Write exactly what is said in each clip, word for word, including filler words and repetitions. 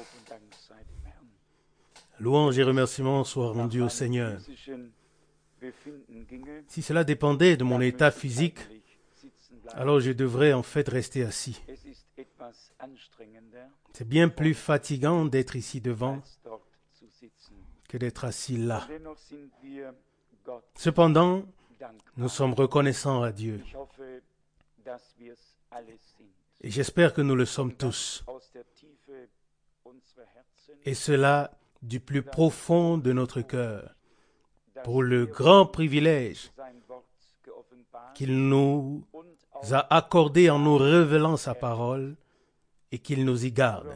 Louange et remerciements soient rendus au Seigneur. Si cela dépendait de mon état physique, alors je devrais en fait rester assis. C'est bien plus fatigant d'être ici devant que d'être assis là. Cependant, nous sommes reconnaissants à Dieu. Et j'espère que nous le sommes tous. Et cela du plus profond de notre cœur, pour le grand privilège qu'il nous a accordé en nous révélant sa parole et qu'il nous y garde.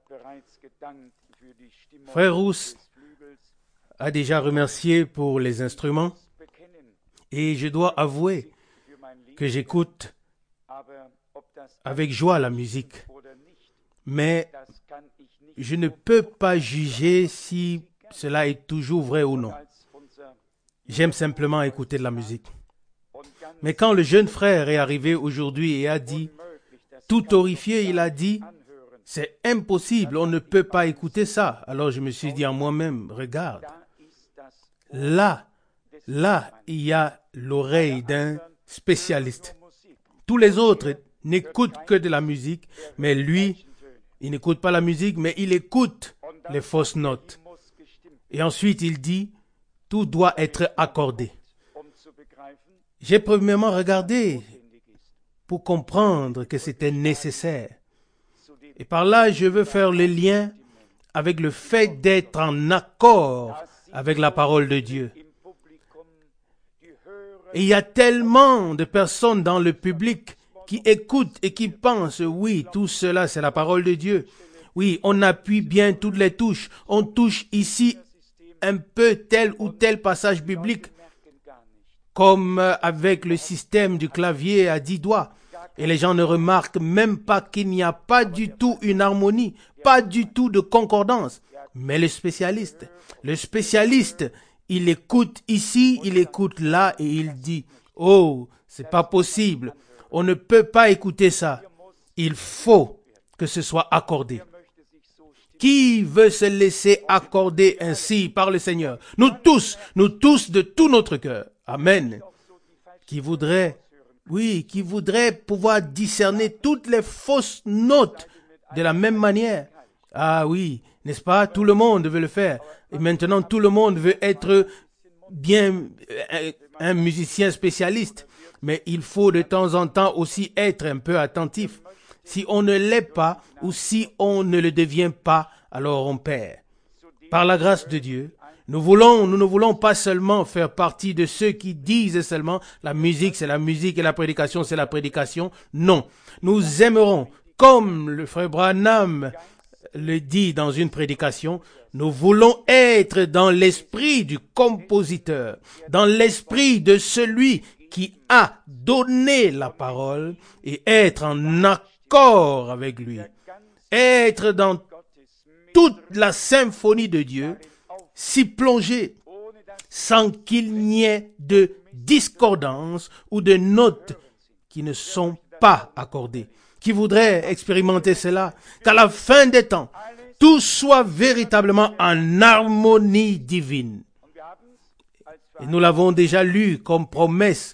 Frère Rousse a déjà remercié pour les instruments et je dois avouer que j'écoute avec joie la musique, mais je ne peux pas juger si cela est toujours vrai ou non. J'aime simplement écouter de la musique. Mais quand le jeune frère est arrivé aujourd'hui et a dit, tout horrifié, il a dit, c'est impossible, on ne peut pas écouter ça. Alors je me suis dit en moi-même, regarde, là, là, il y a l'oreille d'un spécialiste. Tous les autres n'écoutent que de la musique, mais lui, il n'écoute pas la musique, mais il écoute les fausses notes. Et ensuite, il dit, tout doit être accordé. J'ai premièrement regardé pour comprendre que c'était nécessaire. Et par là, je veux faire le lien avec le fait d'être en accord avec la parole de Dieu. Et il y a tellement de personnes dans le public qui écoutent et qui pensent, oui, tout cela, c'est la parole de Dieu. Oui, on appuie bien toutes les touches. On touche ici un peu tel ou tel passage biblique, comme avec le système du clavier à dix doigts. Et les gens ne remarquent même pas qu'il n'y a pas du tout une harmonie, pas du tout de concordance. Mais le spécialiste, le spécialiste, il écoute ici, il écoute là et il dit, oh, c'est pas possible. On ne peut pas écouter ça. Il faut que ce soit accordé. Qui veut se laisser accorder ainsi par le Seigneur? Nous tous, nous tous de tout notre cœur. Amen. Qui voudrait, oui, qui voudrait pouvoir discerner toutes les fausses notes de la même manière. Ah oui, n'est-ce pas? Tout le monde veut le faire. Et maintenant, tout le monde veut être bien un, un musicien spécialiste. Mais il faut de temps en temps aussi être un peu attentif. Si on ne l'est pas ou si on ne le devient pas, alors on perd. Par la grâce de Dieu, nous voulons, nous ne voulons pas seulement faire partie de ceux qui disent seulement la musique c'est la musique et la prédication c'est la prédication. Non, nous aimerons, comme le frère Branham le dit dans une prédication, nous voulons être dans l'esprit du compositeur, dans l'esprit de celui qui a donné la parole et être en accord avec lui. Être dans toute la symphonie de Dieu, s'y plonger sans qu'il n'y ait de discordance ou de notes qui ne sont pas accordées. Qui voudrait expérimenter cela? Qu'à la fin des temps, tout soit véritablement en harmonie divine. Et nous l'avons déjà lu comme promesse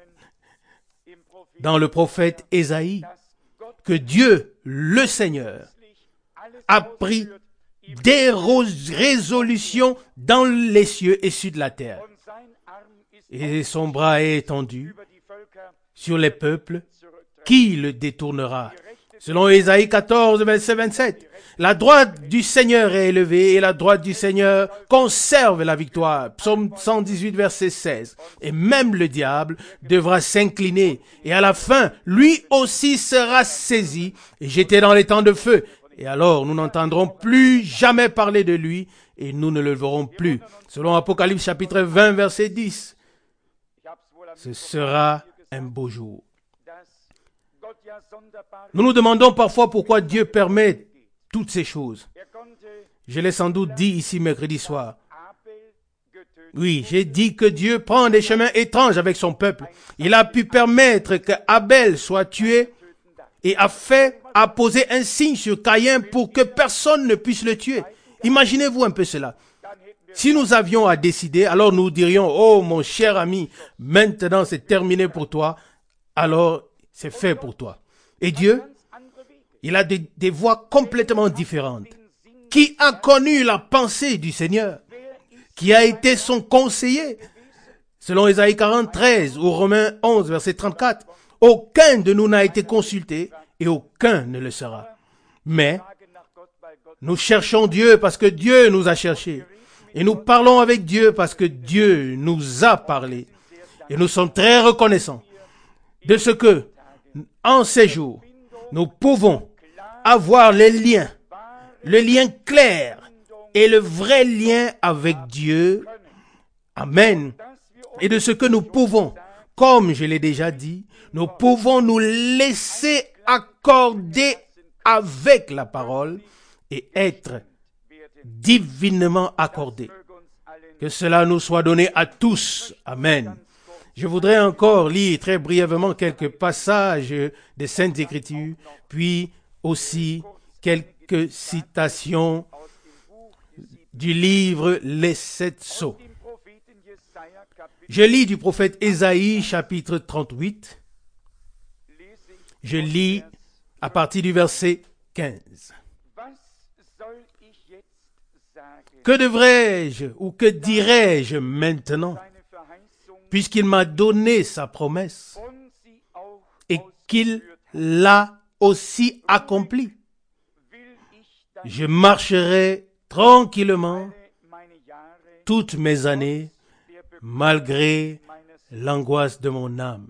dans le prophète Ésaïe, que Dieu, le Seigneur, a pris des résolutions dans les cieux et sur la terre. Et son bras est étendu sur les peuples. Qui le détournera? Selon Ésaïe quatorze, verset vingt-sept. La droite du Seigneur est élevée et la droite du Seigneur conserve la victoire. Psaume cent dix-huit, verset seize. Et même le diable devra s'incliner. Et à la fin, lui aussi sera saisi et jeté dans les temps de feu. Et alors, nous n'entendrons plus jamais parler de lui et nous ne le verrons plus. Selon Apocalypse chapitre vingt, verset dix. Ce sera un beau jour. Nous nous demandons parfois pourquoi Dieu permet toutes ces choses. Je l'ai sans doute dit ici mercredi soir. Oui, j'ai dit que Dieu prend des chemins étranges avec son peuple. Il a pu permettre que Abel soit tué et a fait a posé un signe sur Caïn pour que personne ne puisse le tuer. Imaginez-vous un peu cela. Si nous avions à décider, alors nous dirions, oh mon cher ami, maintenant c'est terminé pour toi, alors c'est fait pour toi. Et Dieu, il a des, des voies complètement différentes. Qui a connu la pensée du Seigneur? Qui a été son conseiller? Selon Ésaïe quarante, treize ou Romains onze, verset trente-quatre, aucun de nous n'a été consulté et aucun ne le sera. Mais nous cherchons Dieu parce que Dieu nous a cherchés. Et nous parlons avec Dieu parce que Dieu nous a parlé. Et nous sommes très reconnaissants de ce que, en ces jours, nous pouvons avoir les liens, le lien clair et le vrai lien avec Dieu. Amen. Et de ce que nous pouvons, comme je l'ai déjà dit, nous pouvons nous laisser accorder avec la parole et être divinement accordés. Que cela nous soit donné à tous. Amen. Je voudrais encore lire très brièvement quelques passages des Saintes Écritures, puis aussi quelques citations du livre Les Sept Sceaux. Je lis du prophète Ésaïe, chapitre trente-huit. Je lis à partir du verset quinze. Que devrais-je ou que dirais-je maintenant, puisqu'il m'a donné sa promesse et qu'il l'a aussi accomplie? Je marcherai tranquillement toutes mes années, malgré l'angoisse de mon âme.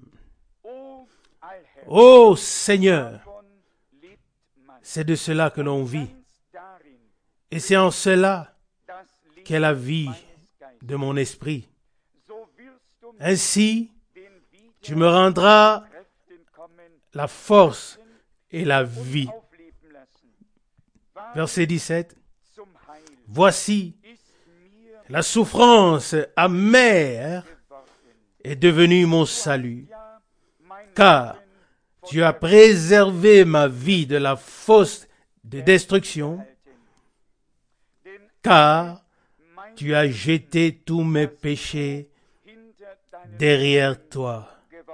Ô Seigneur, c'est de cela que l'on vit, et c'est en cela qu'est la vie de mon esprit. Ainsi, tu me rendras la force et la vie. Verset dix-sept. Voici, la souffrance amère est devenue mon salut, car tu as préservé ma vie de la fosse de destruction, car tu as jeté tous mes péchés derrière toi.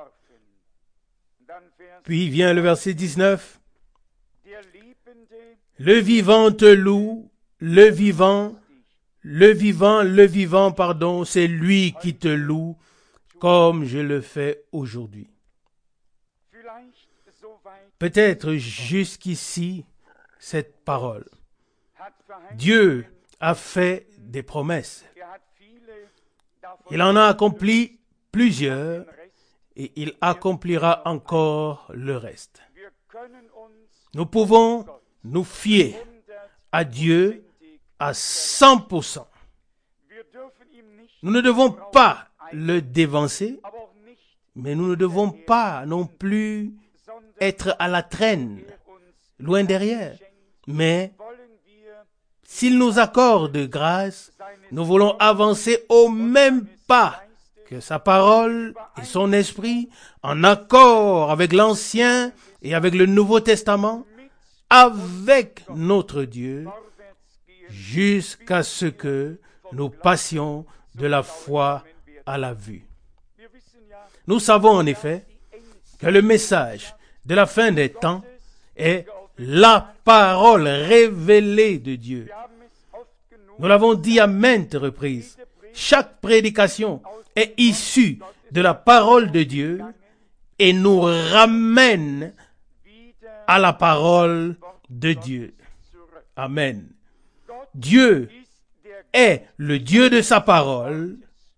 Puis vient le verset dix-neuf. Le vivant te loue, le vivant, le vivant, le vivant, pardon, c'est lui qui te loue, comme je le fais aujourd'hui. Peut-être jusqu'ici, cette parole. Dieu a fait des promesses. Il en a accompli plusieurs et il accomplira encore le reste. Nous pouvons nous fier à Dieu à cent pour cent. Nous ne devons pas le dévancer, mais nous ne devons pas non plus être à la traîne, loin derrière. Mais s'il nous accorde grâce, nous voulons avancer au même pas que sa parole et son esprit, en accord avec l'Ancien et avec le Nouveau Testament, avec notre Dieu, jusqu'à ce que nous passions de la foi à la vue. Nous savons en effet que le message de la fin des temps est la parole révélée de Dieu. Nous l'avons dit à maintes reprises. Chaque prédication est issue de la parole de Dieu et nous ramène à la parole de Dieu. Amen. Dieu est le Dieu de sa parole.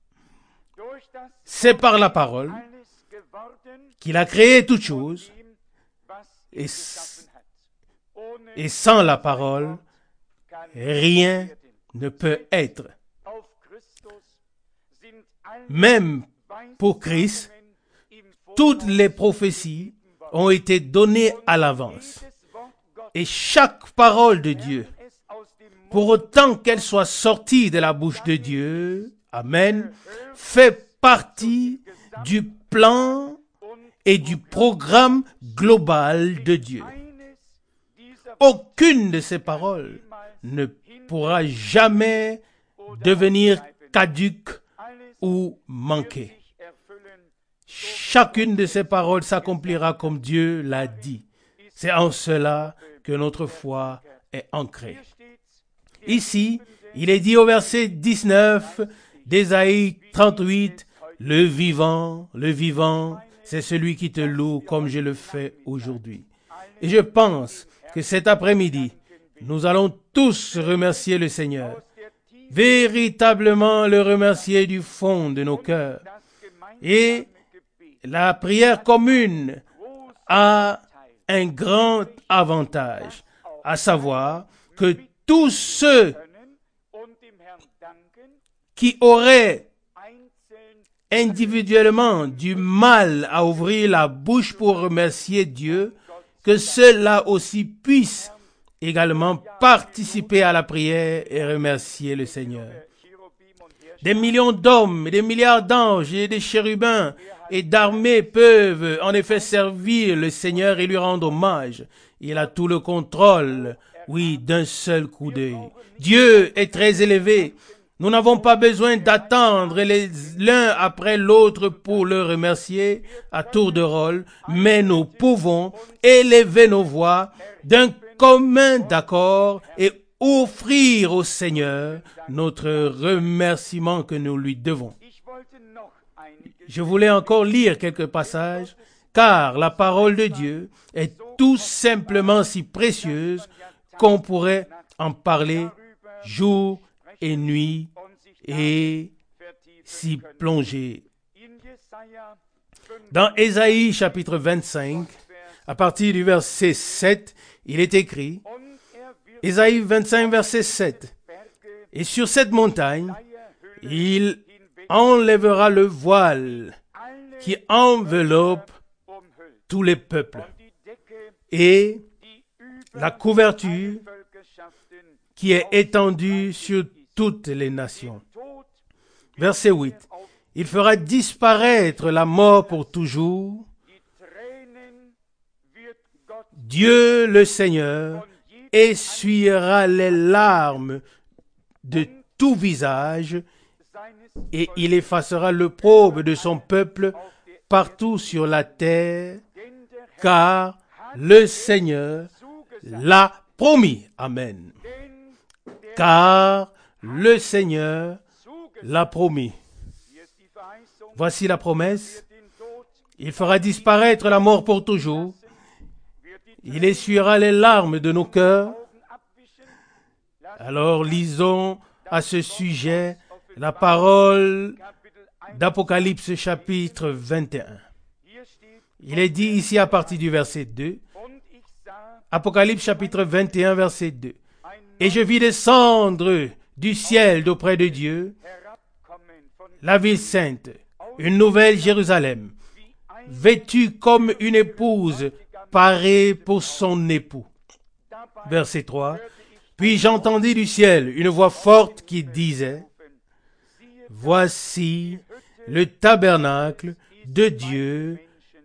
C'est par la parole qu'il a créé toutes choses. Et, et sans la parole, rien ne peut être. Même pour Christ, toutes les prophéties ont été données à l'avance. Et chaque parole de Dieu, pour autant qu'elle soit sortie de la bouche de Dieu, amen, fait partie du plan et du programme global de Dieu. aucune de ces paroles ne pourra jamais devenir caduque ou manquer. Chacune de ces paroles s'accomplira comme Dieu l'a dit. C'est en cela que notre foi est ancrée. Ici, il est dit au verset dix-neuf d'Ésaïe trente-huit, « Le vivant, le vivant, c'est celui qui te loue comme je le fais aujourd'hui. » Et je pense que cet après-midi, nous allons tous remercier le Seigneur, véritablement le remercier du fond de nos cœurs. Et la prière commune a un grand avantage, à savoir que tous ceux qui auraient individuellement du mal à ouvrir la bouche pour remercier Dieu, que ceux-là aussi puissent également participer à la prière et remercier le Seigneur. Des millions d'hommes, des milliards d'anges et des chérubins et d'armées peuvent en effet servir le Seigneur et lui rendre hommage. Il a tout le contrôle, oui, d'un seul coup d'œil. Dieu est très élevé. Nous n'avons pas besoin d'attendre les l'un après l'autre pour le remercier à tour de rôle, mais nous pouvons élever nos voix d'un commun d'accord et offrir au Seigneur notre remerciement que nous lui devons. Je voulais encore lire quelques passages, car la parole de Dieu est tout simplement si précieuse qu'on pourrait en parler jour et nuit et s'y plonger. Dans Ésaïe chapitre vingt-cinq, à partir du verset sept, il est écrit, Ésaïe vingt-cinq, verset sept, « Et sur cette montagne, il enlèvera le voile qui enveloppe tous les peuples et la couverture qui est étendue sur toutes les nations. » Verset huit. « Il fera disparaître la mort pour toujours. Dieu le Seigneur essuiera les larmes de tout visage et il effacera l'opprobre de son peuple partout sur la terre, car le Seigneur l'a promis. » Amen. Car le Seigneur l'a promis. Voici la promesse. Il fera disparaître la mort pour toujours. Il essuiera les larmes de nos cœurs. Alors lisons à ce sujet la parole d'Apocalypse chapitre vingt et un. Il est dit ici à partir du verset deux. Apocalypse chapitre vingt et un, verset deux. « Et je vis descendre du ciel d'auprès de Dieu la ville sainte, une nouvelle Jérusalem, vêtue comme une épouse parée pour son époux. » Verset trois. « Puis j'entendis du ciel une voix forte qui disait, « Voici le tabernacle de Dieu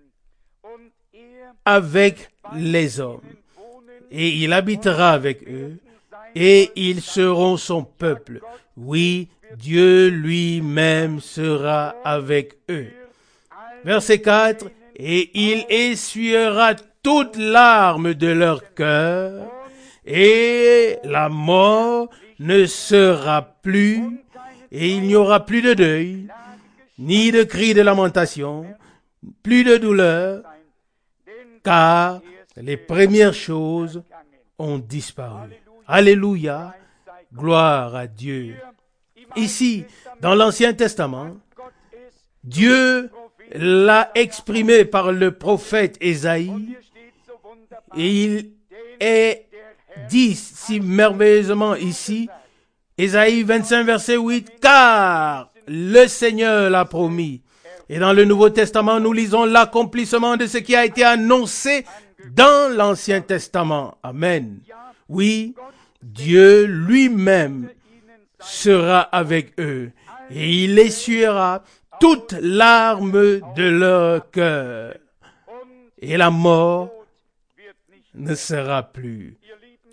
avec les hommes, et il habitera avec eux, et ils seront son peuple. Oui, Dieu lui-même sera avec eux. » Verset quatre. « Et il essuiera toutes larmes de leur cœur, et la mort ne sera plus, et il n'y aura plus de deuil, ni de cris de lamentation, plus de douleur, car les premières choses ont disparu. » Alléluia, gloire à Dieu. Ici, dans l'Ancien Testament, Dieu l'a exprimé par le prophète Ésaïe, et il est dit si merveilleusement ici, Ésaïe vingt-cinq, verset huit, « Car le Seigneur l'a promis. » Et dans le Nouveau Testament, nous lisons l'accomplissement de ce qui a été annoncé dans l'Ancien Testament. Amen. Oui, Dieu lui-même sera avec eux et il essuiera toutes larmes de leur cœur et la mort ne sera plus.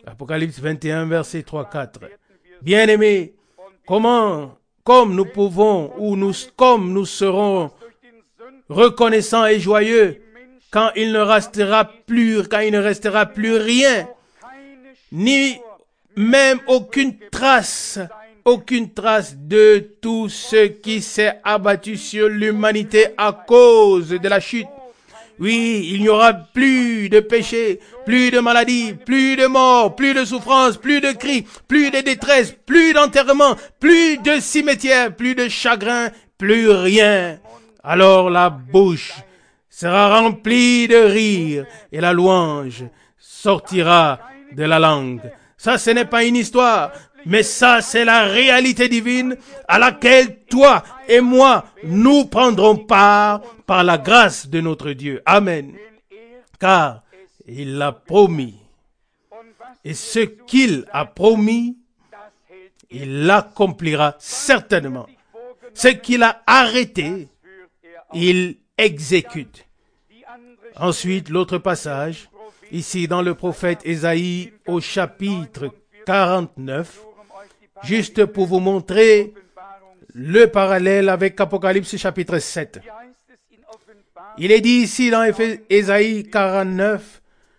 Apocalypse vingt et un, verset trois, quatre. Bien-aimés, comment, comme nous pouvons, ou nous, comme nous serons reconnaissants et joyeux quand il ne restera plus, quand il ne restera plus rien, ni même aucune trace, aucune trace de tout ce qui s'est abattu sur l'humanité à cause de la chute. Oui, il n'y aura plus de péché, plus de maladie, plus de mort, plus de souffrance, plus de cris, plus de détresse, plus d'enterrement, plus de cimetière, plus de chagrin, plus rien. Alors la bouche sera remplie de rire et la louange sortira de la langue. Ça, ce n'est pas une histoire, mais ça, c'est la réalité divine à laquelle toi et moi, nous prendrons part par la grâce de notre Dieu. Amen. Car il l'a promis. Et ce qu'il a promis, il l'accomplira certainement. Ce qu'il a arrêté, il exécute. Ensuite, l'autre passage, ici dans le prophète Ésaïe au chapitre quarante-neuf, juste pour vous montrer le parallèle avec Apocalypse chapitre sept. Il est dit ici dans Ésaïe quarante-neuf,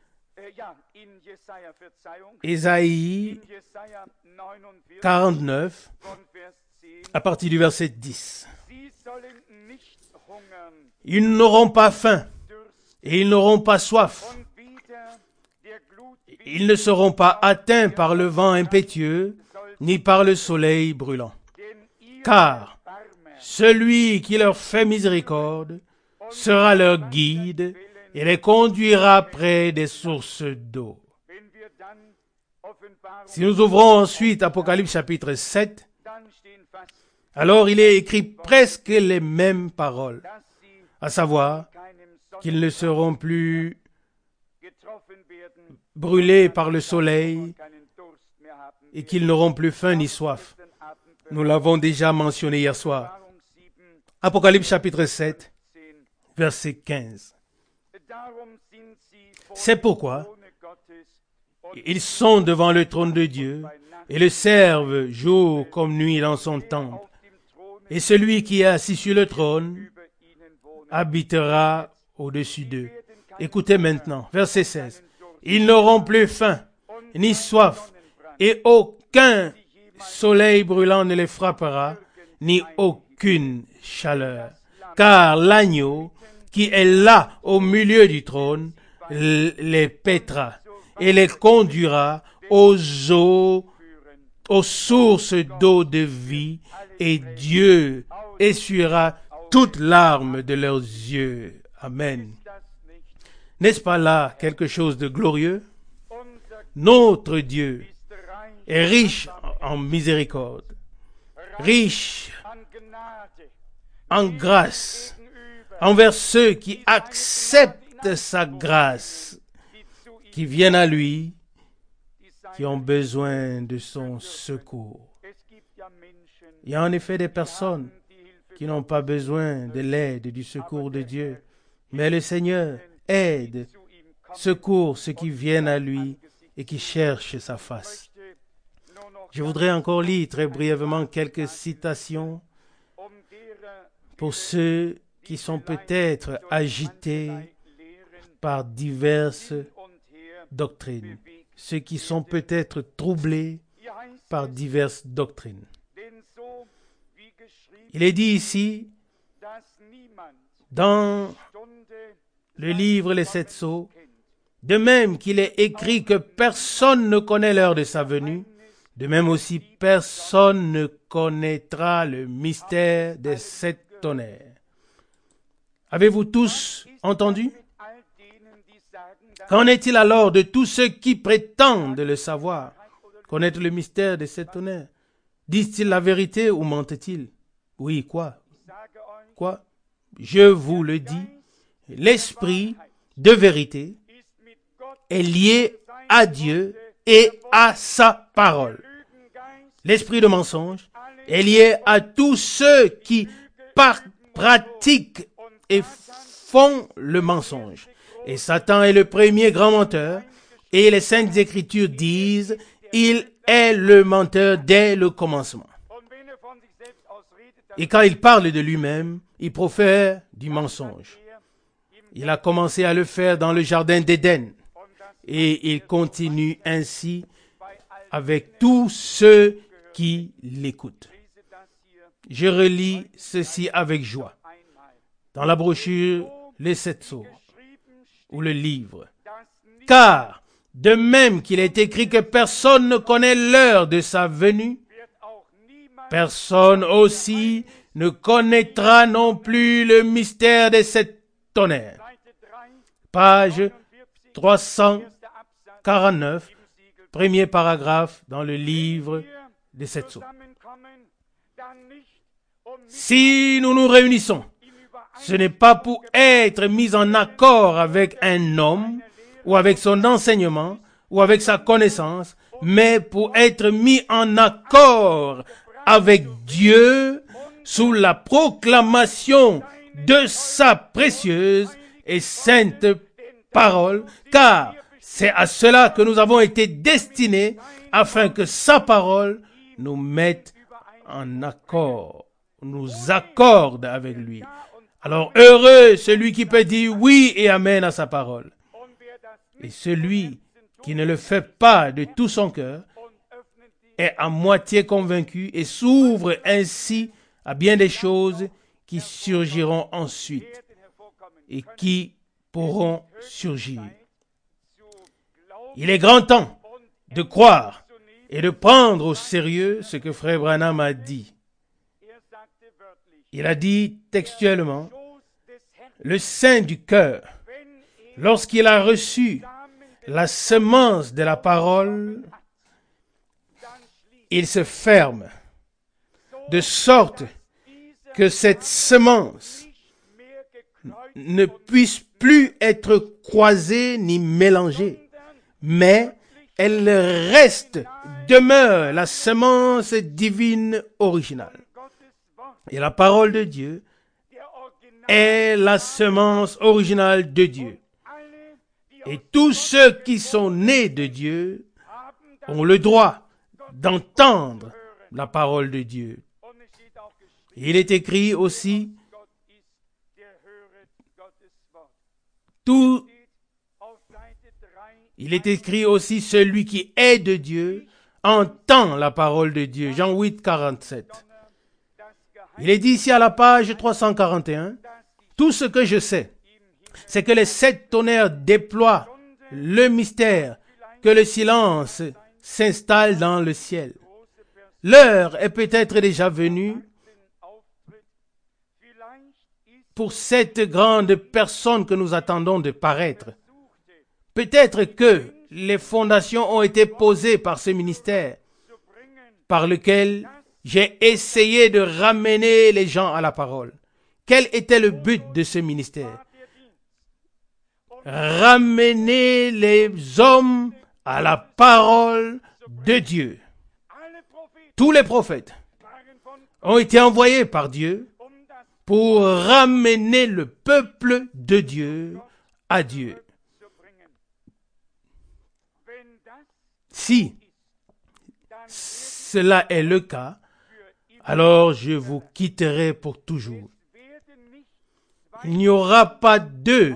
Ésaïe quarante-neuf, à partir du verset dix. Ils n'auront pas faim et ils n'auront pas soif. Ils ne seront pas atteints par le vent impétueux, ni par le soleil brûlant. Car celui qui leur fait miséricorde sera leur guide et les conduira près des sources d'eau. Si nous ouvrons ensuite Apocalypse chapitre sept, alors il est écrit presque les mêmes paroles, à savoir qu'ils ne seront plus brûlés par le soleil et qu'ils n'auront plus faim ni soif. Nous l'avons déjà mentionné hier soir. Apocalypse chapitre sept, verset quinze. C'est pourquoi ils sont devant le trône de Dieu et le servent jour comme nuit dans son temple. Et celui qui est assis sur le trône habitera au-dessus d'eux. Écoutez maintenant, verset seize. Ils n'auront plus faim, ni soif, et aucun soleil brûlant ne les frappera, ni aucune chaleur. Car l'agneau, qui est là au milieu du trône, les paîtra et les conduira aux eaux, aux sources d'eau de vie, et Dieu essuiera toutes larmes de leurs yeux. Amen. N'est-ce pas là quelque chose de glorieux? Notre Dieu est riche en miséricorde, riche en grâce envers ceux qui acceptent sa grâce, qui viennent à lui, qui ont besoin de son secours. Il y a en effet des personnes qui n'ont pas besoin de l'aide et du secours de Dieu, mais le Seigneur aide, secourt ceux qui viennent à lui et qui cherchent sa face. Je voudrais encore lire très brièvement quelques citations pour ceux qui sont peut-être agités par diverses doctrines, ceux qui sont peut-être troublés par diverses doctrines. Il est dit ici, dans le livre Les Sept Sceaux, de même qu'il est écrit que personne ne connaît l'heure de sa venue, de même aussi personne ne connaîtra le mystère des sept tonnerres. Avez-vous tous entendu? Qu'en est-il alors de tous ceux qui prétendent le savoir, connaître le mystère des sept tonnerres? Disent-ils la vérité ou mentent-ils? Oui, quoi? Quoi? Je vous le dis, l'esprit de vérité est lié à Dieu et à sa parole. L'esprit de mensonge est lié à tous ceux qui par- pratiquent et font le mensonge. Et Satan est le premier grand menteur, Et les Saintes Écritures disent, il est le menteur dès le commencement. Et quand il parle de lui-même, il profère du mensonge. Il a commencé à le faire dans le jardin d'Éden. Et il continue ainsi avec tous ceux qui l'écoutent. Je relis ceci avec joie. Dans la brochure, les sept sceaux, ou le livre. Car, de même qu'il est écrit que personne ne connaît l'heure de sa venue, personne aussi ne connaîtra non plus le mystère de sept tonnerres. Page trois cent quarante-neuf, premier paragraphe dans le livre des sept sceaux. Si nous nous réunissons, ce n'est pas pour être mis en accord avec un homme, ou avec son enseignement, ou avec sa connaissance, mais pour être mis en accord avec Dieu sous la proclamation de sa précieuse et sainte parole, car c'est à cela que nous avons été destinés, afin que sa parole nous mette en accord, nous accorde avec lui. Alors heureux celui qui peut dire oui et amen à sa parole. Et celui qui ne le fait pas de tout son cœur est à moitié convaincu et s'ouvre ainsi à bien des choses qui surgiront ensuite et qui pourront surgir. Il est grand temps de croire et de prendre au sérieux ce que Frère Branham a dit. Il a dit textuellement, le sein du cœur, lorsqu'il a reçu la semence de la parole, il se ferme, de sorte que cette semence ne puisse plus être croisée ni mélangée, mais elle reste, demeure la semence divine originale. Et la parole de Dieu est la semence originale de Dieu. Et tous ceux qui sont nés de Dieu ont le droit d'entendre la parole de Dieu. Il est écrit aussi, tout, il est écrit aussi, celui qui est de Dieu entend la parole de Dieu. Jean huit, quarante-sept. Il est dit ici à la page trois cent quarante et un, tout ce que je sais, c'est que les sept tonnerres déploient le mystère, que le silence s'installe dans le ciel. L'heure est peut-être déjà venue pour cette grande personne que nous attendons de paraître. Peut-être que les fondations ont été posées par ce ministère, par lequel j'ai essayé de ramener les gens à la parole. Quel était le but de ce ministère? Ramener les hommes à la parole de Dieu. Tous les prophètes ont été envoyés par Dieu pour ramener le peuple de Dieu à Dieu. Si cela est le cas, alors je vous quitterai pour toujours. Il n'y aura pas deux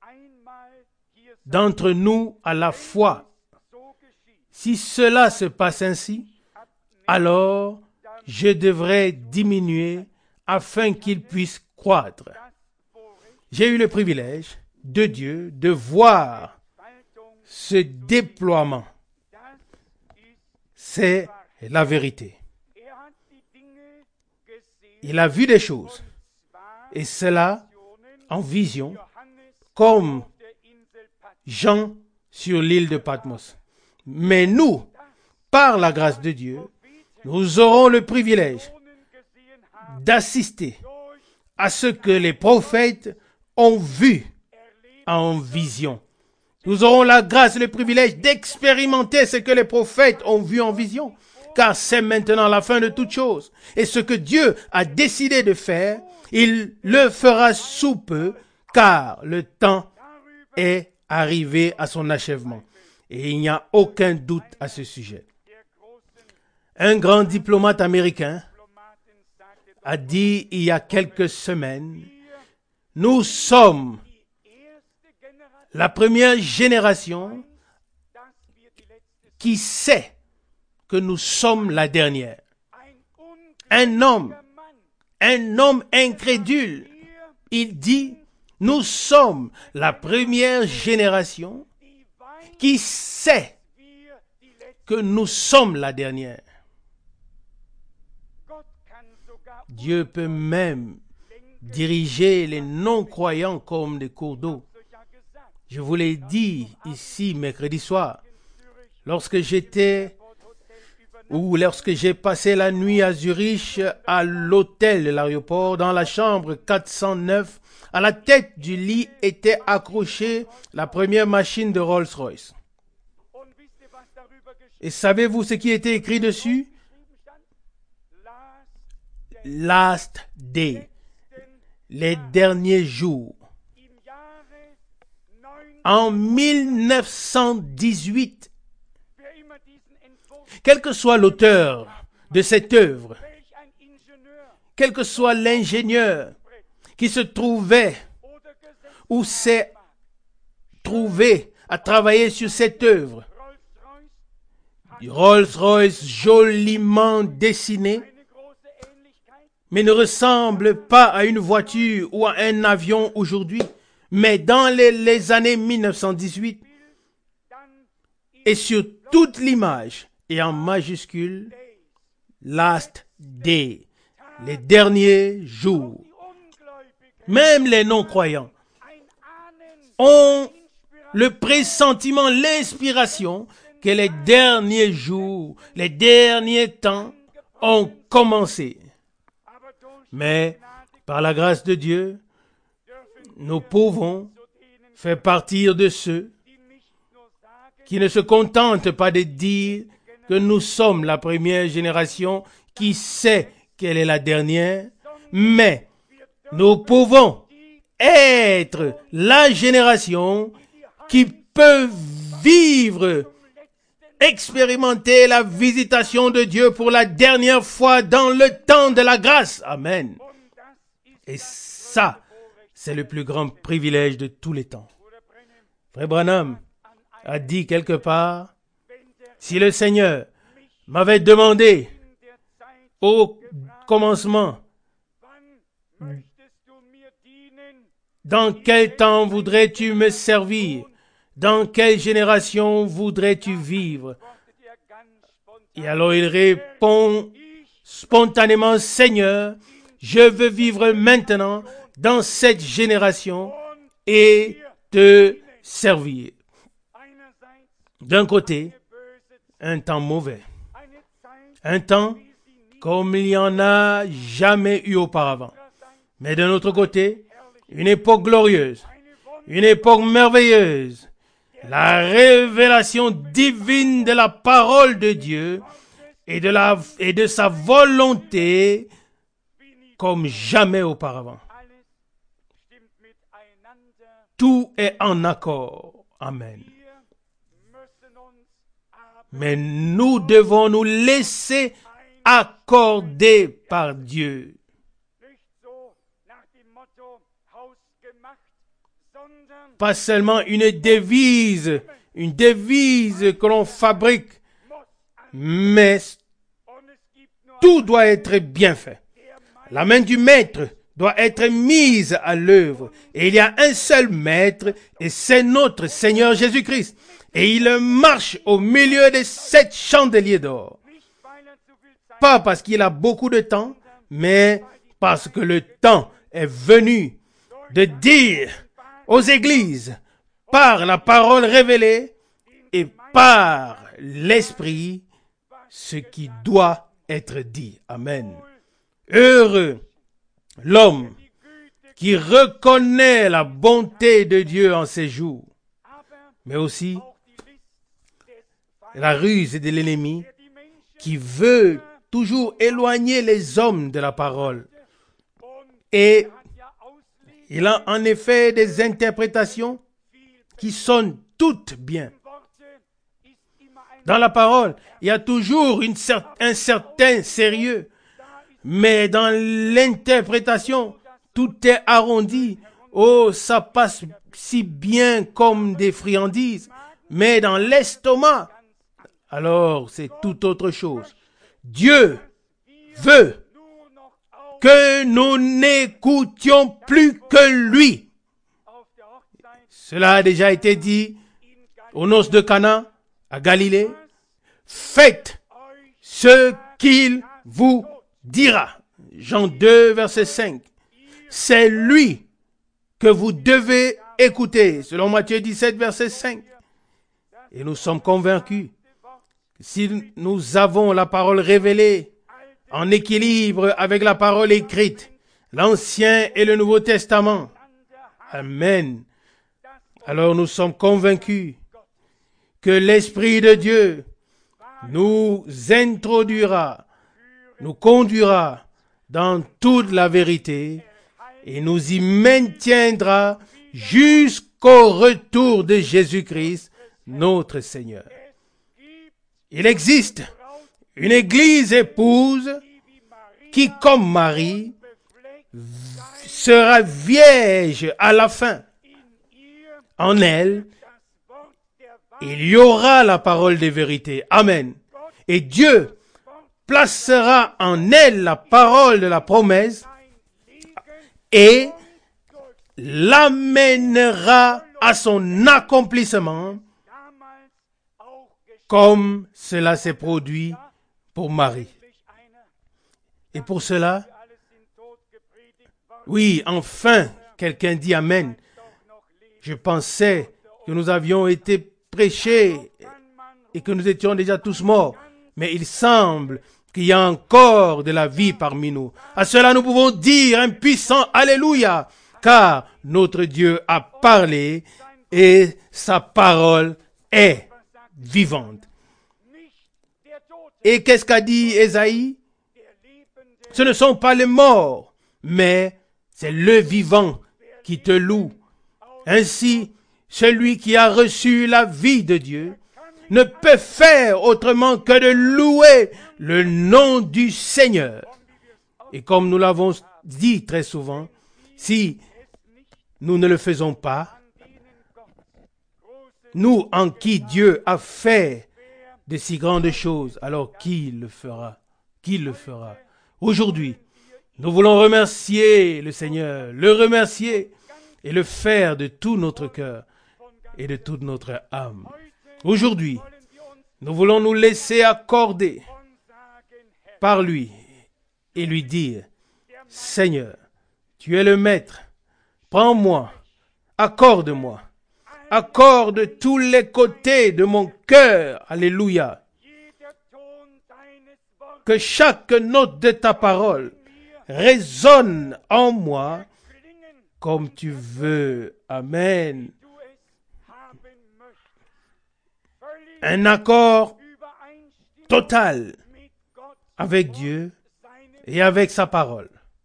d'entre nous à la fois. Si cela se passe ainsi, alors je devrais diminuer afin qu'il puisse croître. J'ai eu le privilège de Dieu de voir ce déploiement. C'est la vérité. Il a vu des choses, et cela en vision, comme Jean sur l'île de Patmos. Mais nous, par la grâce de Dieu, nous aurons le privilège d'assister à ce que les prophètes ont vu en vision. Nous aurons la grâce et le privilège d'expérimenter ce que les prophètes ont vu en vision. Car c'est maintenant la fin de toute chose. Et ce que Dieu a décidé de faire, il le fera sous peu, car le temps est arrivé à son achèvement. Et il n'y a aucun doute à ce sujet. Un grand diplomate américain a dit il y a quelques semaines, nous sommes la première génération qui sait que nous sommes la dernière. Un homme, un homme incrédule, il dit, nous sommes la première génération qui sait que nous sommes la dernière. Dieu peut même diriger les non-croyants comme des cours d'eau. Je vous l'ai dit ici mercredi soir, lorsque j'étais ou lorsque j'ai passé la nuit à Zurich, à l'hôtel de l'aéroport, dans la chambre quatre cent neuf, à la tête du lit était accrochée la première machine de Rolls-Royce. Et savez-vous ce qui était écrit dessus? Last Day, les derniers jours. En mille neuf cent dix-huit, quel que soit l'auteur de cette œuvre, quel que soit l'ingénieur qui se trouvait ou s'est trouvé à travailler sur cette œuvre, Rolls-Royce joliment dessiné, mais ne ressemble pas à une voiture ou à un avion aujourd'hui, mais dans les, les années mille neuf cent dix-huit, et sur toute l'image, et en majuscule, Last Day, les derniers jours. Même les non-croyants ont le pressentiment, l'inspiration que les derniers jours, les derniers temps ont commencé. Mais, par la grâce de Dieu, nous pouvons faire partie de ceux qui ne se contentent pas de dire que nous sommes la première génération qui sait quelle est la dernière, mais nous pouvons être la génération qui peut vivre, expérimenter la visitation de Dieu pour la dernière fois dans le temps de la grâce. Amen. Et ça, c'est le plus grand privilège de tous les temps. Frère Branham a dit quelque part, si le Seigneur m'avait demandé au commencement, dans quel temps voudrais-tu me servir? Dans quelle génération voudrais-tu vivre? Et alors il répond spontanément, Seigneur, je veux vivre maintenant dans cette génération et te servir. D'un côté, un temps mauvais. Un temps comme il n'y en a jamais eu auparavant. Mais d'un autre côté, une époque glorieuse, une époque merveilleuse, la révélation divine de la parole de Dieu et de, la, et de sa volonté comme jamais auparavant. Tout est en accord. Amen. Mais nous devons nous laisser accorder par Dieu. Pas seulement une devise, une devise que l'on fabrique, mais tout doit être bien fait. La main du maître doit être mise à l'œuvre. Et il y a un seul maître, et c'est notre Seigneur Jésus-Christ. Et il marche au milieu de sept chandeliers d'or. Pas parce qu'il a beaucoup de temps, mais parce que le temps est venu de dire aux églises, par la parole révélée et par l'esprit, ce qui doit être dit. Amen. Heureux l'homme qui reconnaît la bonté de Dieu en ses jours, mais aussi la ruse de l'ennemi qui veut toujours éloigner les hommes de la parole. Et il a en effet des interprétations qui sonnent toutes bien. Dans la parole, il y a toujours une cer- un certain sérieux. Mais dans l'interprétation, tout est arrondi. Oh, ça passe si bien comme des friandises. Mais dans l'estomac, alors c'est tout autre chose. Dieu veut que nous n'écoutions plus que lui. Cela a déjà été dit aux noces de Cana, à Galilée. Faites ce qu'il vous dira. Jean deux, verset cinq. C'est lui que vous devez écouter, selon Matthieu dix-sept, verset cinq. Et nous sommes convaincus que si nous avons la parole révélée en équilibre avec la parole écrite, l'Ancien et le Nouveau Testament, amen, alors nous sommes convaincus que l'Esprit de Dieu nous introduira, nous conduira dans toute la vérité et nous y maintiendra jusqu'au retour de Jésus-Christ, notre Seigneur. Il existe une église épouse qui, comme Marie, sera vierge à la fin. En elle, il y aura la parole des vérités. Amen. Et Dieu placera en elle la parole de la promesse et l'amènera à son accomplissement comme cela s'est produit pour Marie. Et pour cela, oui, enfin, quelqu'un dit Amen. Je pensais que nous avions été prêchés et que nous étions déjà tous morts. Mais il semble qu'il y a encore de la vie parmi nous. À cela, nous pouvons dire un puissant Alléluia, car notre Dieu a parlé et sa parole est vivante. Et qu'est-ce qu'a dit Ésaïe? Ce ne sont pas les morts, mais c'est le vivant qui te loue. Ainsi, celui qui a reçu la vie de Dieu ne peut faire autrement que de louer le nom du Seigneur. Et comme nous l'avons dit très souvent, si nous ne le faisons pas, nous en qui Dieu a fait de si grandes choses, alors qui le fera? Qui le fera? Aujourd'hui, nous voulons remercier le Seigneur, le remercier et le faire de tout notre cœur et de toute notre âme. Aujourd'hui, nous voulons nous laisser accorder par lui et lui dire, Seigneur, tu es le maître, prends-moi, accorde-moi, accorde tous les côtés de mon cœur, alléluia. Que chaque note de ta parole résonne en moi comme tu veux. Amen. Un accord total avec Dieu et avec sa parole.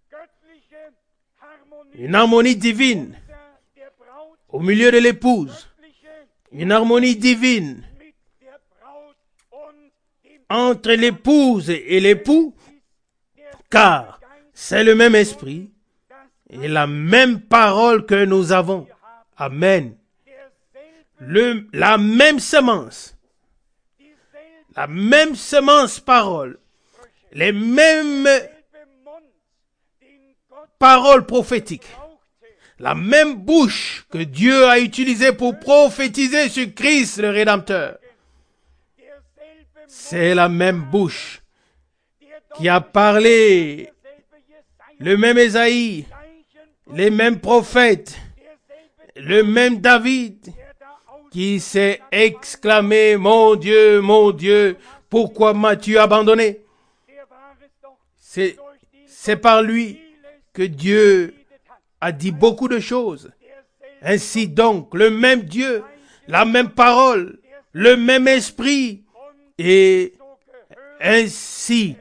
Une harmonie divine au milieu de l'épouse. Une harmonie divine entre l'épouse et l'époux, car c'est le même esprit et la même parole que nous avons. Amen. Le, la même semence, la même semence parole, les mêmes paroles prophétiques, la même bouche que Dieu a utilisée pour prophétiser sur Christ le Rédempteur. C'est la même bouche qui a parlé, le même Ésaïe, les mêmes prophètes, le même David qui s'est exclamé, mon Dieu, mon Dieu, pourquoi m'as-tu abandonné? C'est, c'est par lui que Dieu a dit beaucoup de choses. Ainsi donc, le même Dieu, la même parole, le même esprit, et ainsi,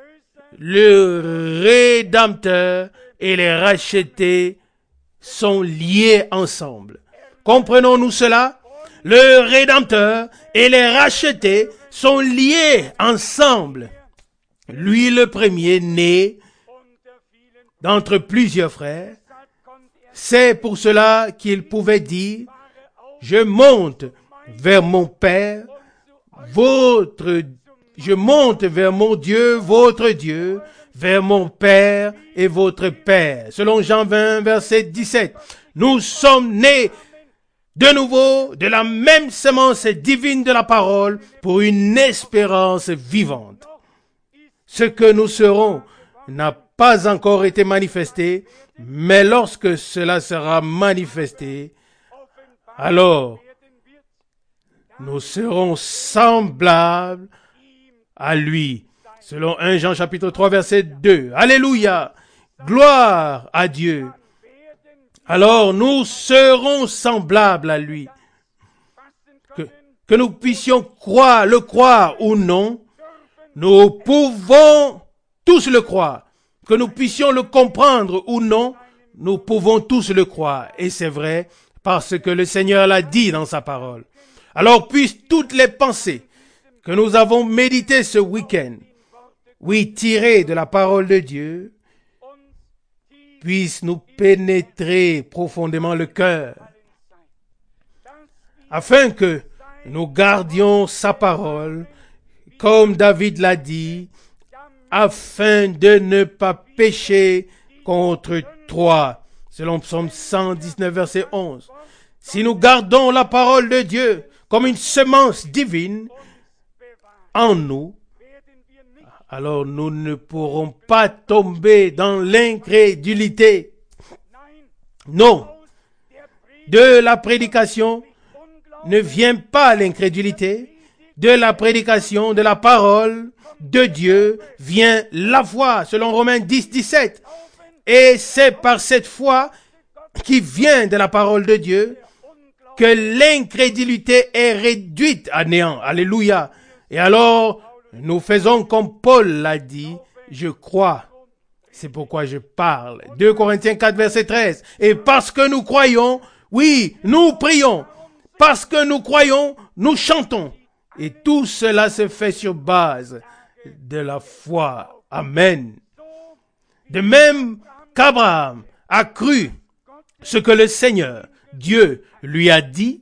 le Rédempteur et les rachetés sont liés ensemble. Comprenons-nous cela? Le Rédempteur et les rachetés sont liés ensemble. Lui le premier né d'entre plusieurs frères. C'est pour cela qu'il pouvait dire, je monte vers mon Père, votre, je monte vers mon Dieu, votre Dieu, vers mon Père et votre Père. Selon Jean vingt, verset dix-sept. Nous sommes nés de nouveau de la même semence divine de la parole pour une espérance vivante. Ce que nous serons n'a pas encore été manifesté, mais lorsque cela sera manifesté, alors nous serons semblables à lui. Selon premier Jean chapitre trois verset deux. Alléluia! Gloire à Dieu! Alors nous serons semblables à lui. Que, que nous puissions croire, le croire ou non, nous pouvons tous le croire. Que nous puissions le comprendre ou non, nous pouvons tous le croire. Et c'est vrai, parce que le Seigneur l'a dit dans sa parole. Alors puissent toutes les pensées que nous avons méditées ce week-end, oui, tirées de la parole de Dieu, puissent nous pénétrer profondément le cœur, afin que nous gardions sa parole, comme David l'a dit, afin de ne pas pécher contre toi. Selon Psaume cent dix-neuf, verset onze. Si nous gardons la parole de Dieu comme une semence divine en nous, alors nous ne pourrons pas tomber dans l'incrédulité. Non, de la prédication ne vient pas l'incrédulité. De la prédication de la parole de Dieu vient la foi, selon Romains dix, dix-sept. Et c'est par cette foi qui vient de la parole de Dieu que l'incrédulité est réduite à néant. Alléluia. Et alors, nous faisons comme Paul l'a dit, je crois. C'est pourquoi je parle. deux Corinthiens quatre, verset treize. Et parce que nous croyons, oui, nous prions. Parce que nous croyons, nous chantons. Et tout cela se fait sur base de la foi. Amen. De même qu'Abraham a cru ce que le Seigneur, Dieu, lui a dit,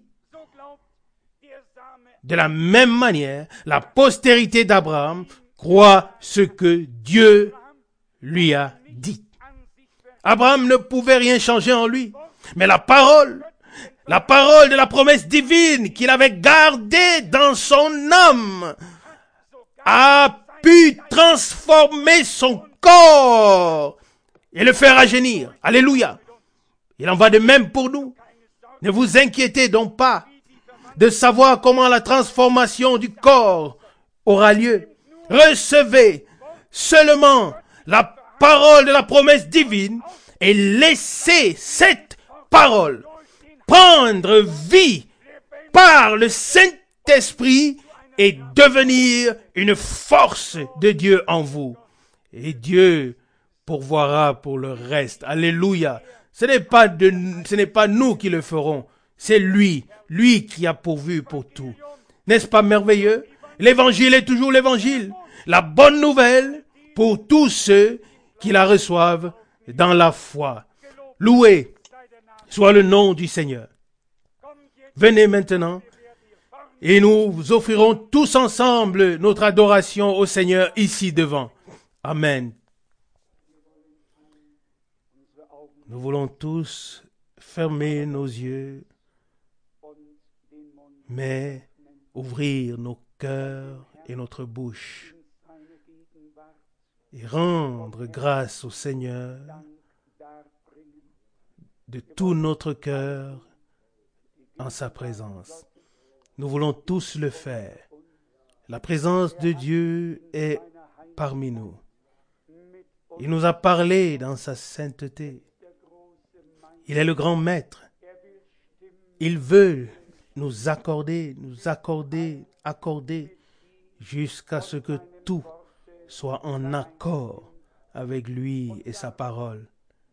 de la même manière, la postérité d'Abraham croit ce que Dieu lui a dit. Abraham ne pouvait rien changer en lui, mais la parole, la parole de la promesse divine qu'il avait gardée dans son âme a pu transformer son corps et le faire rajeunir. Alléluia. Il en va de même pour nous. Ne vous inquiétez donc pas de savoir comment la transformation du corps aura lieu. Recevez seulement la parole de la promesse divine et laissez cette parole prendre vie par le Saint-Esprit et devenir une force de Dieu en vous. Et Dieu pourvoira pour le reste. Alléluia. Ce n'est pas de, ce n'est pas nous qui le ferons. C'est lui, lui qui a pourvu pour tout. N'est-ce pas merveilleux? L'évangile est toujours l'évangile. La bonne nouvelle pour tous ceux qui la reçoivent dans la foi. Loué soit le nom du Seigneur. Venez maintenant et nous offrirons tous ensemble notre adoration au Seigneur ici devant. Amen. Nous voulons tous fermer nos yeux, mais ouvrir nos cœurs et notre bouche et rendre grâce au Seigneur de tout notre cœur en sa présence. Nous voulons tous le faire. La présence de Dieu est parmi nous. Il nous a parlé dans sa sainteté. Il est le grand maître. Il veut nous accorder, nous accorder, accorder, jusqu'à ce que tout soit en accord avec lui et sa parole.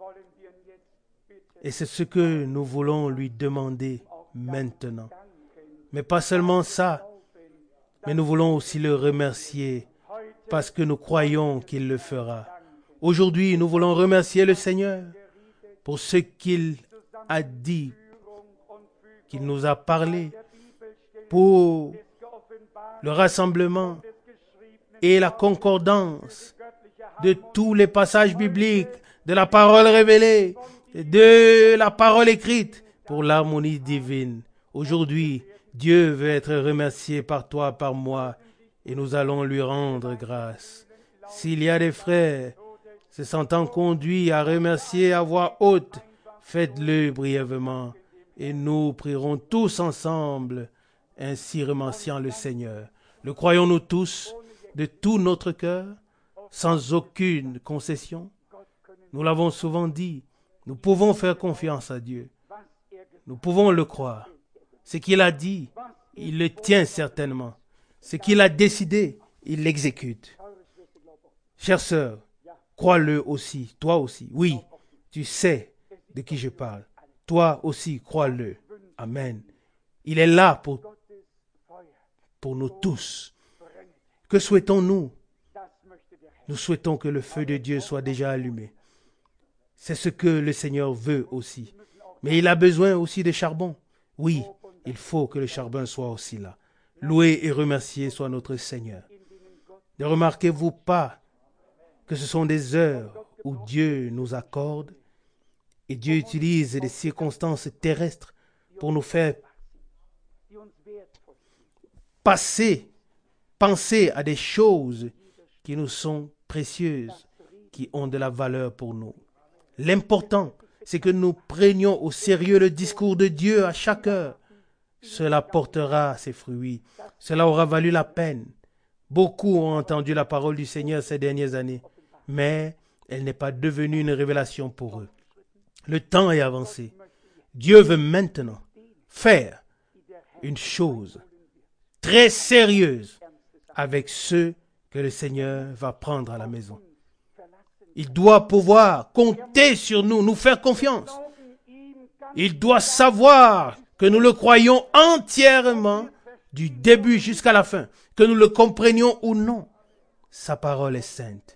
Et c'est ce que nous voulons lui demander maintenant. Mais pas seulement ça, mais nous voulons aussi le remercier parce que nous croyons qu'il le fera. Aujourd'hui, nous voulons remercier le Seigneur pour ce qu'il a dit, qu'il nous a parlé, pour le rassemblement et la concordance de tous les passages bibliques, de la parole révélée, de la parole écrite, pour l'harmonie divine. Aujourd'hui, Dieu veut être remercié par toi, par moi, et nous allons lui rendre grâce. S'il y a des frères se sentant conduits à remercier à voix haute, faites-le brièvement, et nous prierons tous ensemble, ainsi remerciant le Seigneur. Le croyons-nous tous de tout notre cœur, sans aucune concession? Nous l'avons souvent dit, nous pouvons faire confiance à Dieu. Nous pouvons le croire. Ce qu'il a dit, il le tient certainement. Ce qu'il a décidé, il l'exécute. Chère sœur, crois-le aussi, toi aussi. Oui, tu sais de qui je parle. Toi aussi, crois-le. Amen. Il est là pour, pour nous tous. Que souhaitons-nous? Nous souhaitons que le feu de Dieu soit déjà allumé. C'est ce que le Seigneur veut aussi. Mais il a besoin aussi de charbon. Oui, il faut que le charbon soit aussi là. Loué et remercié soit notre Seigneur. Ne remarquez-vous pas que ce sont des heures où Dieu nous accorde et Dieu utilise des circonstances terrestres pour nous faire passer, penser à des choses qui nous sont précieuses, qui ont de la valeur pour nous. L'important, c'est que nous prenions au sérieux le discours de Dieu à chaque heure. Cela portera ses fruits. Cela aura valu la peine. Beaucoup ont entendu la parole du Seigneur ces dernières années, mais elle n'est pas devenue une révélation pour eux. Le temps est avancé. Dieu veut maintenant faire une chose très sérieuse avec ceux que le Seigneur va prendre à la maison. Il doit pouvoir compter sur nous, nous faire confiance. Il doit savoir que nous le croyons entièrement du début jusqu'à la fin, que nous le comprenions ou non. Sa parole est sainte.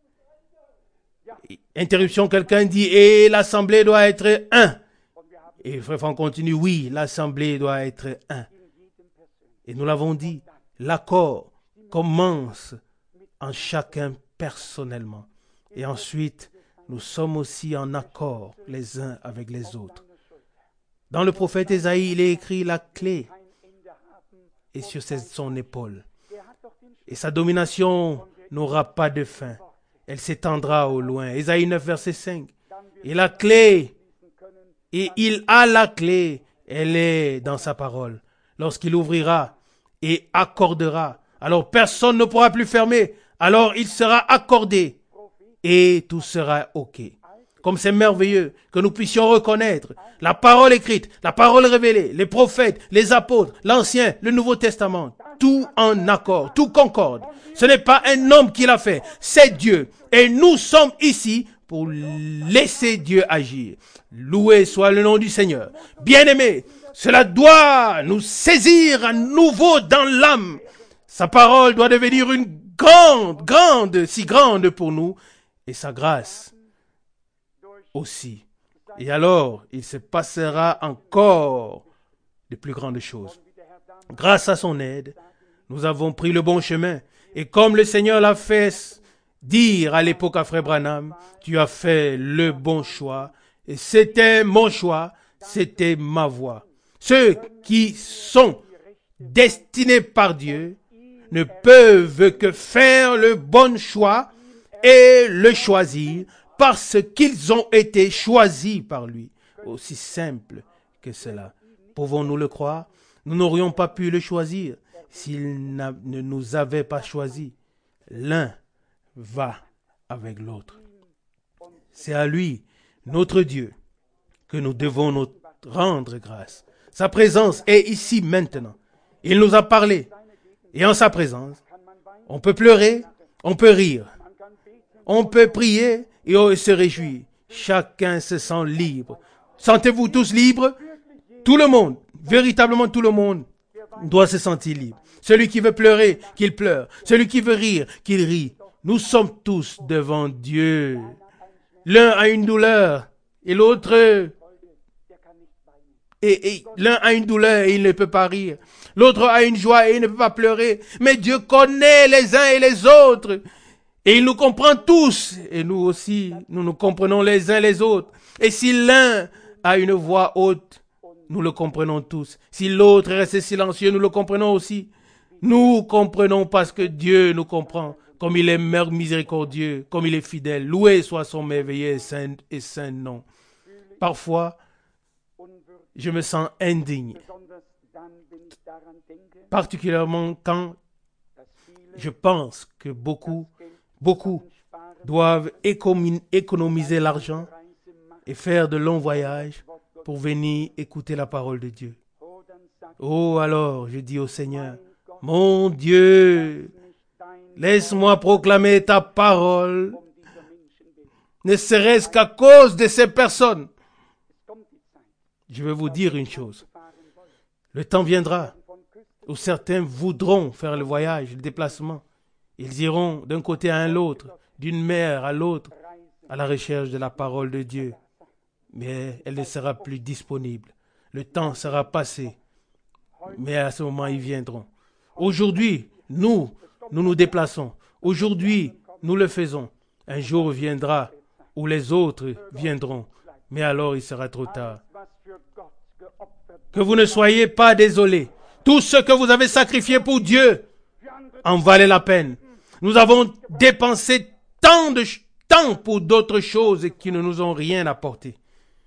Interruption, quelqu'un dit, et l'assemblée doit être un. Et frère Franck continue, oui, l'assemblée doit être un. Et nous l'avons dit, l'accord commence en chacun personnellement. Et ensuite, nous sommes aussi en accord les uns avec les autres. Dans le prophète Ésaïe, il est écrit la clé est sur son épaule. Et sa domination n'aura pas de fin. Elle s'étendra au loin. Ésaïe neuf, verset cinq. Et la clé, et il a la clé, elle est dans sa parole. Lorsqu'il ouvrira et accordera, alors personne ne pourra plus fermer. Alors il sera accordé et tout sera OK. Comme c'est merveilleux que nous puissions reconnaître la parole écrite, la parole révélée, les prophètes, les apôtres, l'Ancien, le Nouveau Testament, tout en accord, tout concorde. Ce n'est pas un homme qui l'a fait, c'est Dieu. Et nous sommes ici pour laisser Dieu agir. Loué soit le nom du Seigneur. Bien-aimés, cela doit nous saisir à nouveau dans l'âme. Sa parole doit devenir une grande, grande, si grande pour nous. Et sa grâce aussi. Et alors, il se passera encore de plus grandes choses. Grâce à son aide, nous avons pris le bon chemin. Et comme le Seigneur l'a fait dire à l'époque à Frère Branham, tu as fait le bon choix. Et c'était mon choix, c'était ma voie. Ceux qui sont destinés par Dieu ne peuvent que faire le bon choix et le choisir parce qu'ils ont été choisis par lui. Aussi simple que cela. Pouvons-nous le croire? Nous n'aurions pas pu le choisir s'il ne nous avait pas choisis. L'un va avec l'autre. C'est à lui, notre Dieu, que nous devons nous rendre grâce. Sa présence est ici maintenant. Il nous a parlé. Et en sa présence, on peut pleurer, on peut rire. On peut prier et on se réjouir. Chacun se sent libre. Sentez-vous tous libres? Tout le monde, véritablement tout le monde. doit se sentir libre. Celui qui veut pleurer, qu'il pleure. Celui qui veut rire, qu'il rit. Nous sommes tous devant Dieu. L'un a une douleur et l'autre... Et, et l'un a une douleur et il ne peut pas rire. L'autre a une joie et il ne peut pas pleurer. Mais Dieu connaît les uns et les autres. Et il nous comprend tous. Et nous aussi, nous nous comprenons les uns les autres. Et si l'un a une voix haute, nous le comprenons tous. Si l'autre est resté silencieux, nous le comprenons aussi. Nous comprenons parce que Dieu nous comprend. Comme il est miséricordieux, comme il est fidèle. Loué soit son merveilleux et saint, et saint nom. Parfois, je me sens indigne. Particulièrement quand je pense que beaucoup, beaucoup doivent économiser l'argent et faire de longs voyages pour venir écouter la parole de Dieu. Oh, alors, je dis au Seigneur, mon Dieu, laisse-moi proclamer ta parole, ne serait-ce qu'à cause de ces personnes. Je vais vous dire une chose. Le temps viendra où certains voudront faire le voyage, le déplacement. Ils iront d'un côté à l'autre, d'une mer à l'autre, à la recherche de la parole de Dieu. Mais elle ne sera plus disponible. Le temps sera passé. Mais à ce moment, ils viendront. Aujourd'hui, nous, nous nous déplaçons. Aujourd'hui, nous le faisons. Un jour viendra où les autres viendront. Mais alors, il sera trop tard. Que vous ne soyez pas désolés. Tout ce que vous avez sacrifié pour Dieu en valait la peine. Nous avons dépensé tant de temps pour d'autres choses qui ne nous ont rien apporté.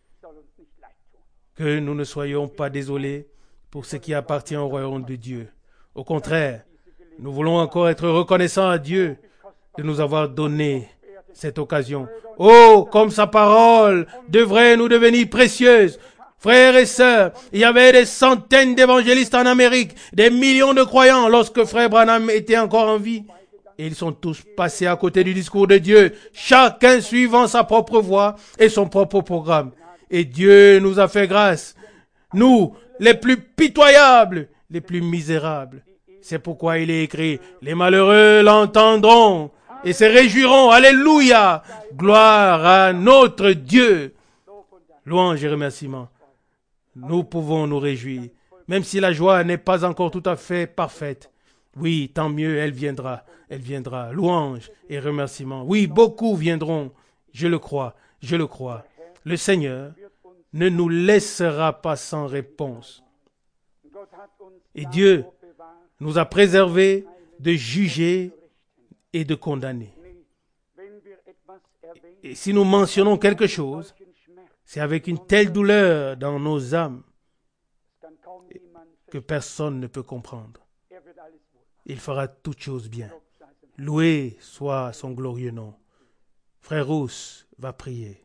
Que nous ne soyons pas désolés pour ce qui appartient au royaume de Dieu. Au contraire, nous voulons encore être reconnaissants à Dieu de nous avoir donné cette occasion. Oh, comme sa parole devrait nous devenir précieuse. Frères et sœurs, il y avait des centaines d'évangélistes en Amérique, des millions de croyants lorsque Frère Branham était encore en vie. Et ils sont tous passés à côté du discours de Dieu, chacun suivant sa propre voie et son propre programme. Et Dieu nous a fait grâce. Nous, les plus pitoyables, les plus misérables. C'est pourquoi il est écrit, les malheureux l'entendront et se réjouiront. Alléluia! Gloire à notre Dieu. Louange et remerciements. Nous pouvons nous réjouir, même si la joie n'est pas encore tout à fait parfaite. Oui, tant mieux, elle viendra, elle viendra. Louange et remerciements. Oui, beaucoup viendront, je le crois, je le crois. Le Seigneur ne nous laissera pas sans réponse. Et Dieu nous a préservés de juger et de condamner. Et si nous mentionnons quelque chose, c'est avec une telle douleur dans nos âmes que personne ne peut comprendre. Il fera toutes choses bien. Loué soit son glorieux nom. Frère Rousse va prier.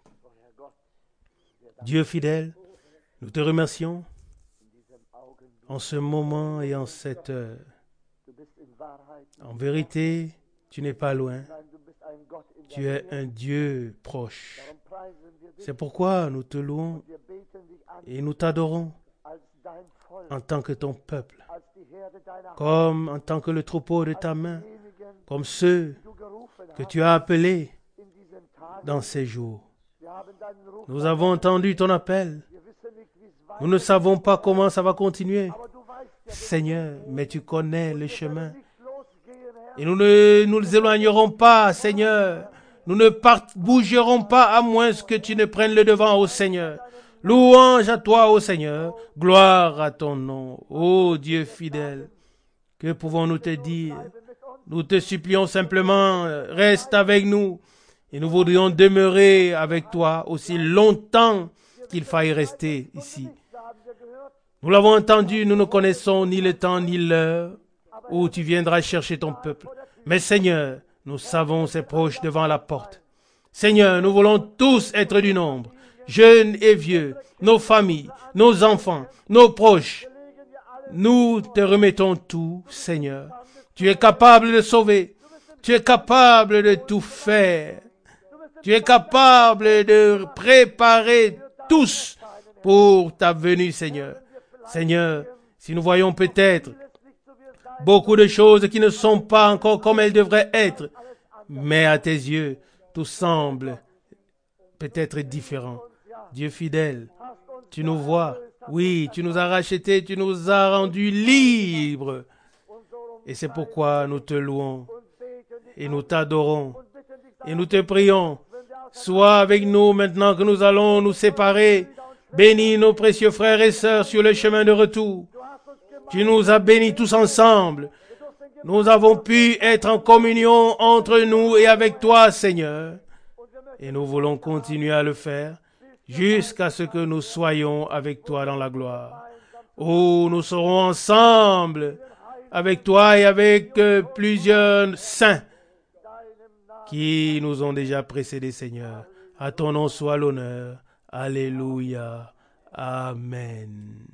Dieu fidèle, nous te remercions en ce moment et en cette heure. En vérité, tu n'es pas loin. Tu es un Dieu proche. C'est pourquoi nous te louons et nous t'adorons en tant que ton peuple, comme en tant que le troupeau de ta main, comme ceux que tu as appelés dans ces jours. Nous avons entendu ton appel. Nous ne savons pas comment ça va continuer, Seigneur, mais tu connais le chemin. Et nous ne nous éloignerons pas, Seigneur. Nous ne part, bougerons pas à moins que tu ne prennes le devant, ô Seigneur. Louange à toi, ô Seigneur. Gloire à ton nom, ô Dieu fidèle. Que pouvons-nous te dire? Nous te supplions simplement, reste avec nous. Et nous voudrions demeurer avec toi aussi longtemps qu'il faille rester ici. Nous l'avons entendu, nous ne connaissons ni le temps ni l'heure où tu viendras chercher ton peuple. Mais Seigneur, nous savons c'est proche devant la porte. Seigneur, nous voulons tous être du nombre, jeunes et vieux, nos familles, nos enfants, nos proches. Nous te remettons tout, Seigneur. Tu es capable de sauver. Tu es capable de tout faire. Tu es capable de préparer tous pour ta venue, Seigneur. Seigneur, Si nous voyons peut-être beaucoup de choses qui ne sont pas encore comme elles devraient être, mais à tes yeux, tout semble peut-être différent. Dieu fidèle, tu nous vois. Oui, tu nous as rachetés, tu nous as rendus libres. Et c'est pourquoi nous te louons et nous t'adorons et nous te prions. Sois avec nous maintenant que nous allons nous séparer. Bénis nos précieux frères et sœurs sur le chemin de retour. Tu nous as bénis tous ensemble. Nous avons pu être en communion entre nous et avec toi, Seigneur. Et nous voulons continuer à le faire jusqu'à ce que nous soyons avec toi dans la gloire. Oh, nous serons ensemble avec toi et avec euh, plusieurs saints qui nous ont déjà précédés, Seigneur. À ton nom soit l'honneur. Alléluia. Amen.